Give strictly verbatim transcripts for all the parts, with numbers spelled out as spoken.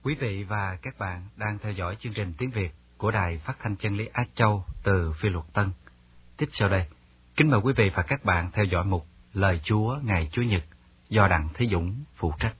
Quý vị và các bạn đang theo dõi chương trình tiếng Việt của Đài Phát thanh Chân lý Á Châu từ Phi Luật Tân. Tiếp sau đây, kính mời quý vị và các bạn theo dõi mục Lời Chúa ngày Chủ nhật do Đặng Thế Dũng phụ trách.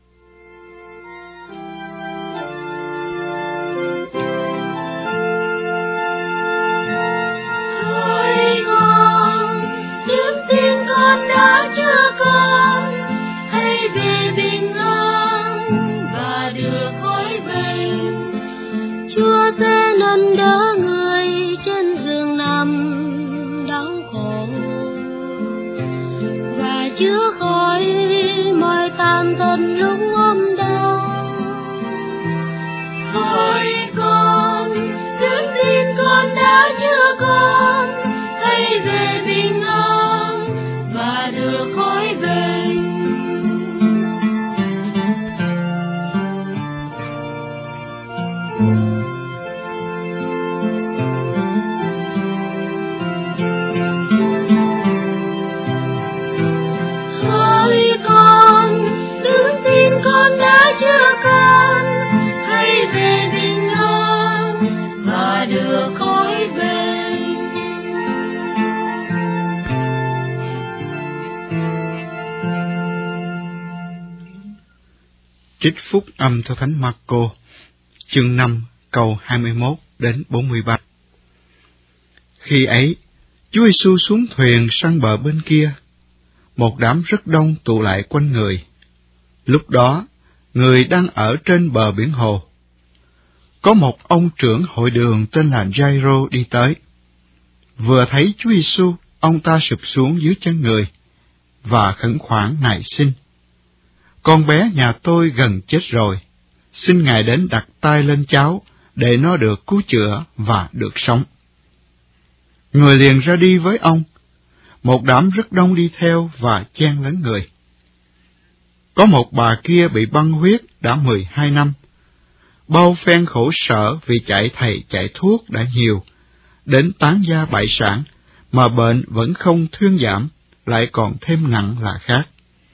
Hỡi con, đức tin con đã chưa con, hãy về bình an và được khỏi bệnh. Chúa sẽ nâng đỡ người trên giường nằm đau khổ và chữa khỏi mọi tàn tật lúc ốm đau. Hỡi con, đức tin con đã chưa con, hãy về bình an và được khỏi bệnh. Hỡi con, đức tin con đã chưa con, hãy về bình an và được khỏi bệnh. Trích phúc âm theo Thánh Marco, chương năm, câu hai mươi mốt đến bốn mươi ba. Khi ấy, Chúa Giêsu xuống thuyền sang bờ bên kia. Một đám rất đông tụ lại quanh người. Lúc đó, người đang ở trên bờ biển hồ. Có một ông trưởng hội đường tên là Giai-rô đi tới. Vừa thấy Chúa Giêsu, ông ta sụp xuống dưới chân người và khẩn khoản nài xin: Con bé nhà tôi gần chết rồi, xin Ngài đến đặt tay lên cháu để nó được cứu chữa và được sống. Người liền ra đi với ông. Một đám rất đông đi theo và chen lấn người. Có một bà kia bị băng huyết đã mười hai năm. Bao phen khổ sở vì chạy thầy chạy thuốc đã nhiều, đến tán gia bại sản, mà bệnh vẫn không thuyên giảm, lại còn thêm nặng là khác.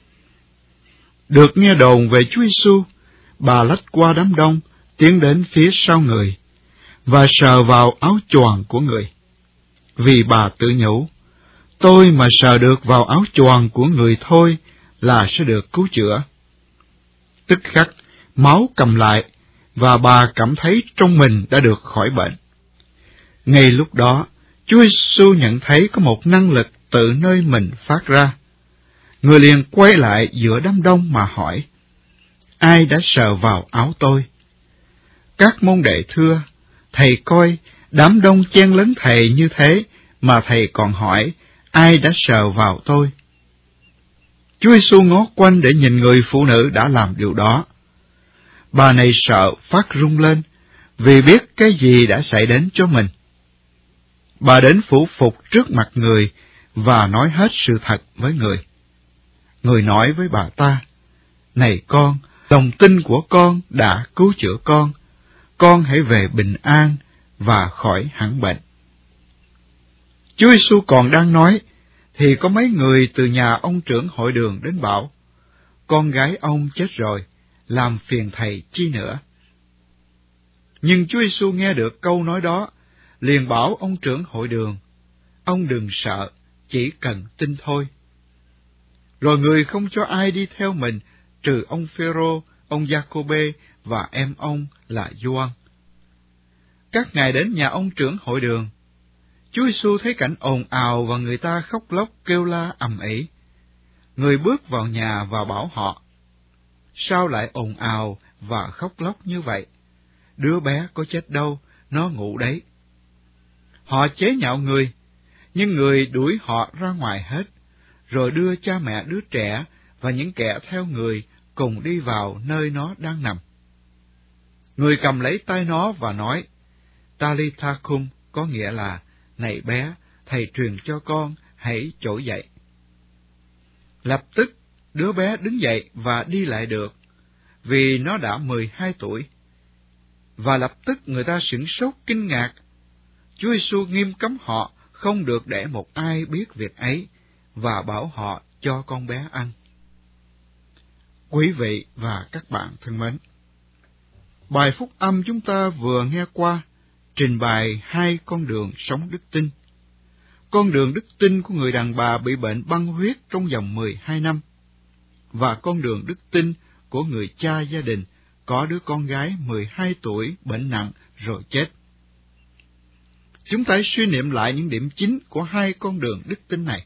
Được nghe đồn về Chúa Giêsu, bà lách qua đám đông, tiến đến phía sau người, và sờ vào áo choàng của người. Vì bà tự nhủ: Tôi mà sờ được vào áo choàng của người thôi là sẽ được cứu chữa. Tức khắc, máu cầm lại, và bà cảm thấy trong mình đã được khỏi bệnh. Ngay lúc đó, Chúa Giêsu nhận thấy có một năng lực từ nơi mình phát ra. Người liền quay lại giữa đám đông mà hỏi: Ai đã sờ vào áo tôi? Các môn đệ thưa: Thầy coi, đám đông chen lấn thầy như thế, mà thầy còn hỏi: Ai đã sờ vào tôi? Chúa Giêsu ngó quanh để nhìn người phụ nữ đã làm điều đó. Bà này sợ phát run lên, vì biết cái gì đã xảy đến cho mình. Bà đến phủ phục trước mặt người và nói hết sự thật với người. Người nói với bà ta: Này con, lòng tin của con đã cứu chữa con. Con hãy về bình an và khỏi hẳn bệnh. Chúa Giêsu còn đang nói, thì có mấy người từ nhà ông trưởng hội đường đến bảo: Con gái ông chết rồi, làm phiền thầy chi nữa. Nhưng Chúa Giêsu nghe được câu nói đó, liền bảo ông trưởng hội đường: Ông đừng sợ, chỉ cần tin thôi. Rồi người không cho ai đi theo mình, trừ ông Phêrô, ông Gia-cô-bê và em ông là Gioan. Các ngài đến nhà ông trưởng hội đường. Chúa Giêsu thấy cảnh ồn ào và người ta khóc lóc kêu la ầm ĩ. Người bước vào nhà và bảo họ: Sao lại ồn ào và khóc lóc như vậy? Đứa bé có chết đâu, nó ngủ đấy. Họ chế nhạo người, nhưng người đuổi họ ra ngoài hết, rồi đưa cha mẹ đứa trẻ và những kẻ theo người cùng đi vào nơi nó đang nằm. Người cầm lấy tay nó và nói: Talitha cum, có nghĩa là: Này bé, thầy truyền cho con, hãy trỗi dậy. Lập tức, đứa bé đứng dậy và đi lại được, vì nó đã mười hai tuổi. Và lập tức người ta sửng sốt kinh ngạc. Chúa Giêsu nghiêm cấm họ không được để một ai biết việc ấy, và bảo họ cho con bé ăn. Quý vị và các bạn thân mến, Bài phúc âm chúng ta vừa nghe qua trình bày hai con đường sống đức tin. Con đường đức tin của người đàn bà bị bệnh băng huyết trong vòng mười hai năm, và con đường đức tin của người cha gia đình có đứa con gái mười hai tuổi bệnh nặng rồi chết. Chúng ta suy niệm lại những điểm chính của hai con đường đức tin này.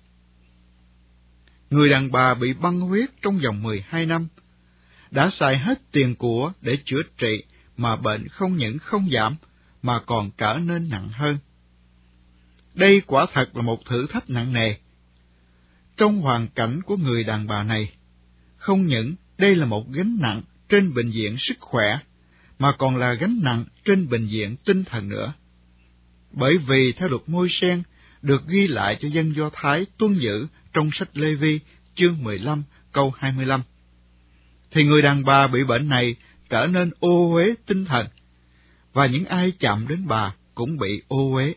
Người đàn bà bị băng huyết trong vòng mười hai năm, đã xài hết tiền của để chữa trị mà bệnh không những không giảm mà còn trở nên nặng hơn. Đây quả thật là một thử thách nặng nề. Trong hoàn cảnh của người đàn bà này, không những đây là một gánh nặng trên bệnh viện sức khỏe, mà còn là gánh nặng trên bệnh viện tinh thần nữa. Bởi vì theo luật Môi-se được ghi lại cho dân Do Thái tuân giữ trong sách Lê-vi chương mười lăm câu hai mươi lăm, thì người đàn bà bị bệnh này trở nên ô uế tinh thần, và những ai chạm đến bà cũng bị ô uế.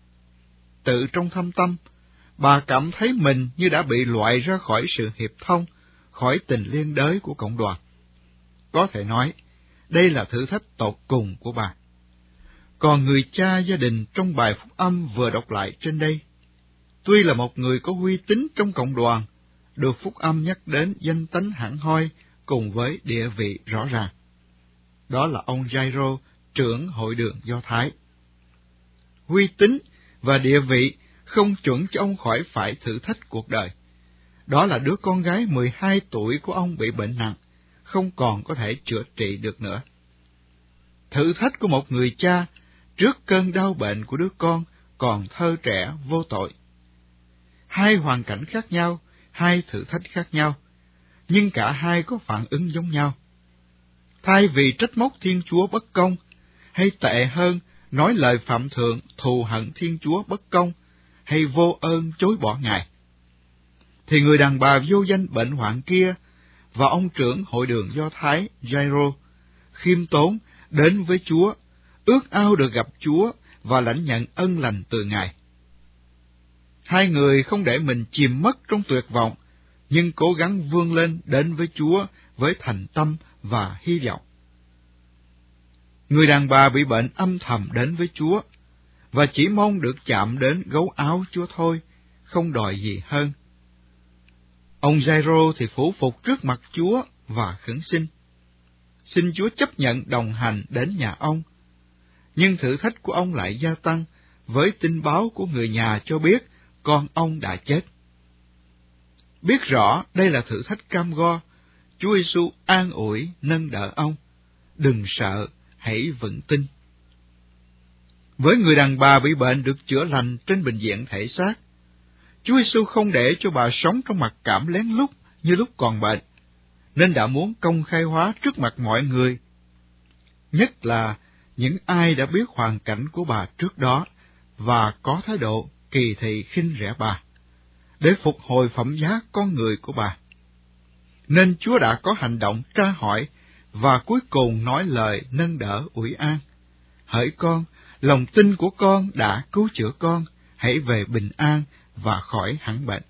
Tự trong thâm tâm, bà cảm thấy mình như đã bị loại ra khỏi sự hiệp thông, khỏi tình liên đới của cộng đoàn. Có thể nói, đây là thử thách tột cùng của bà. Còn người cha gia đình trong bài phúc âm vừa đọc lại trên đây, tuy là một người có uy tín trong cộng đoàn, được phúc âm nhắc đến danh tánh hẳn hoi cùng với địa vị rõ ràng. Đó là ông Giai-rô, trưởng hội đường Do Thái. Uy tín và địa vị không chuẩn cho ông khỏi phải thử thách cuộc đời. Đó là đứa con gái mười hai tuổi của ông bị bệnh nặng, không còn có thể chữa trị được nữa. Thử thách của một người cha trước cơn đau bệnh của đứa con còn thơ trẻ vô tội. Hai hoàn cảnh khác nhau, hai thử thách khác nhau, nhưng cả hai có phản ứng giống nhau. Thay vì trách móc Thiên Chúa bất công, hay tệ hơn, nói lời phạm thượng thù hận Thiên Chúa bất công, hay vô ơn chối bỏ Ngài, thì người đàn bà vô danh bệnh hoạn kia và ông trưởng hội đường Do Thái Giai-rô khiêm tốn đến với Chúa, ước ao được gặp Chúa và lãnh nhận ân lành từ Ngài. Hai người không để mình chìm mất trong tuyệt vọng, nhưng cố gắng vươn lên đến với Chúa với thành tâm và hy vọng. Người đàn bà bị bệnh âm thầm đến với Chúa, và chỉ mong được chạm đến gấu áo Chúa thôi, không đòi gì hơn. Ông Giai-rô thì phủ phục trước mặt Chúa và khẩn xin. Xin Chúa chấp nhận đồng hành đến nhà ông. Nhưng thử thách của ông lại gia tăng với tin báo của người nhà cho biết con ông đã chết. Biết rõ đây là thử thách cam go, Chúa Giêsu an ủi nâng đỡ ông. Đừng sợ, hãy vững tin. Với người đàn bà bị bệnh được chữa lành trên bệnh viện thể xác, Chúa Giêsu không để cho bà sống trong mặc cảm lén lút như lúc còn bệnh, nên đã muốn công khai hóa trước mặt mọi người, nhất là những ai đã biết hoàn cảnh của bà trước đó và có thái độ kỳ thị khinh rẻ bà, để phục hồi phẩm giá con người của bà. Nên Chúa đã có hành động tra hỏi và cuối cùng nói lời nâng đỡ ủi an. Hỡi con, lòng tin của con đã cứu chữa con, hãy về bình an và khỏi hẳn bệnh.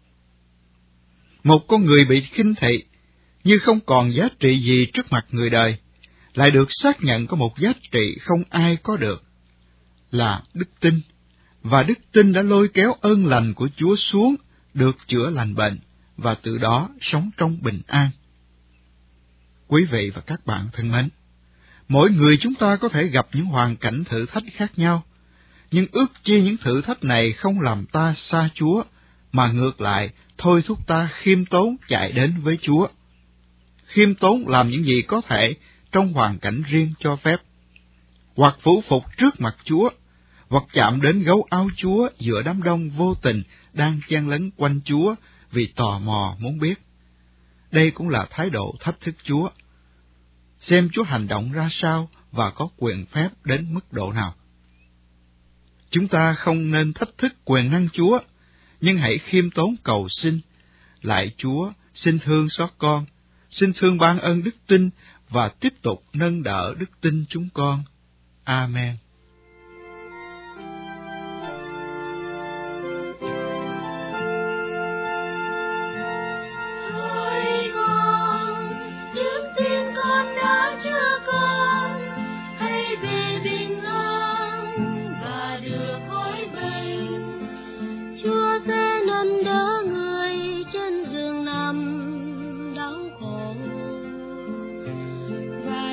Một con người bị khinh thị, như không còn giá trị gì trước mặt người đời, lại được xác nhận có một giá trị không ai có được, là đức tin, và đức tin đã lôi kéo ơn lành của Chúa xuống, được chữa lành bệnh, và từ đó sống trong bình an. Quý vị và các bạn thân mến, mỗi người chúng ta có thể gặp những hoàn cảnh thử thách khác nhau, nhưng ước chi những thử thách này không làm ta xa Chúa, mà ngược lại thôi thúc ta khiêm tốn chạy đến với Chúa. Khiêm tốn làm những gì có thể trong hoàn cảnh riêng cho phép, hoặc phủ phục trước mặt Chúa, hoặc chạm đến gấu áo Chúa giữa đám đông vô tình đang chen lấn quanh Chúa vì tò mò muốn biết. Đây cũng là thái độ thách thức Chúa, xem Chúa hành động ra sao và có quyền phép đến mức độ nào. Chúng ta không nên thách thức quyền năng Chúa, nhưng hãy khiêm tốn cầu xin, lại Chúa, xin thương xót con, xin thương ban ơn đức tin và tiếp tục nâng đỡ đức tin chúng con. Amen. Hỡi con, đức tin con đã chữa con,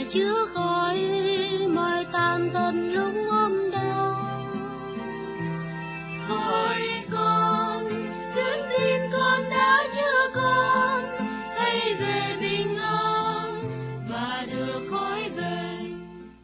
lời Chúa khỏi mọi tàn tật lúc ôm đau. Hỏi con, đức tin con đã chưa con, hãy về bình an và được khỏi